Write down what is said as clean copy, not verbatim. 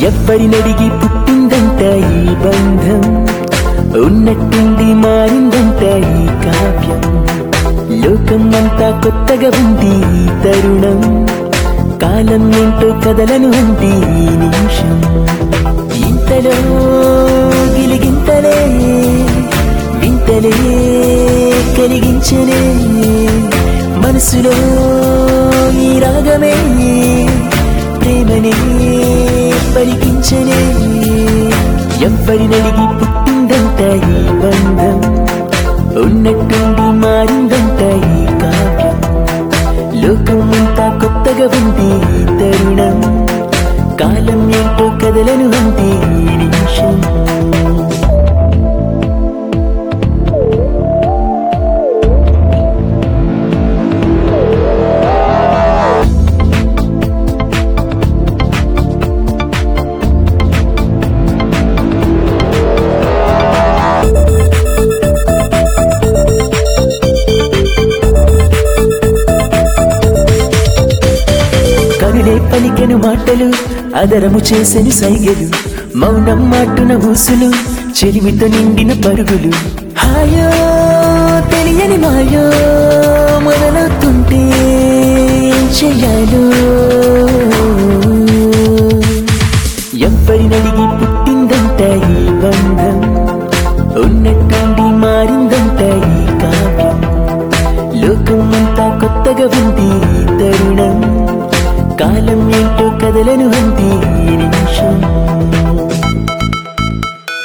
ఎవ్వరినడిగి పుట్టిందంట ఈ బంధం, ఉన్నట్టుండి మారిందంట ఈ కావ్యం. లోకం అంతా కొత్తగా ఉంది ఈ తరుణం, కాలం ఏంటో కదలను ఉంది ఈ నిమిషం. ఇంతలో గిలిగింతలే వింతలే కలిగించనే, మనసులో ఈ రాగమే ప్రేమనే పలికించనే. ఎవ్వరినడిగి పుట్టిందంట ఈ బంధం, ఉన్నట్టుండి మారిందంట ఈ కావ్యం. లోకం అంతా కొత్తగా ఉంది ఈ తరుణం, కాలం ఏంటో కదలను ఉంది ఈ నిమిషం. కనులే పలికెను మాటలు, అదరము చేసెను సైగలు, మౌనం మాటున ఊసులు, చెలిమితో నిండిన పరుగులు. హాయో తెలియని మాయో మొదలవుతుంటే ఏం చెయ్యాలో. ఎవ్వరినడిగి పుట్టిందంట ఈ బంధం, ఉన్నట్టుండి మారిందంట ఈ కావ్యం. లోకం అంతా కొత్తగా ఉంది ఈ తరుణం, కాలం ఏంటో కదలను ఉంది ఈ నిమిషం.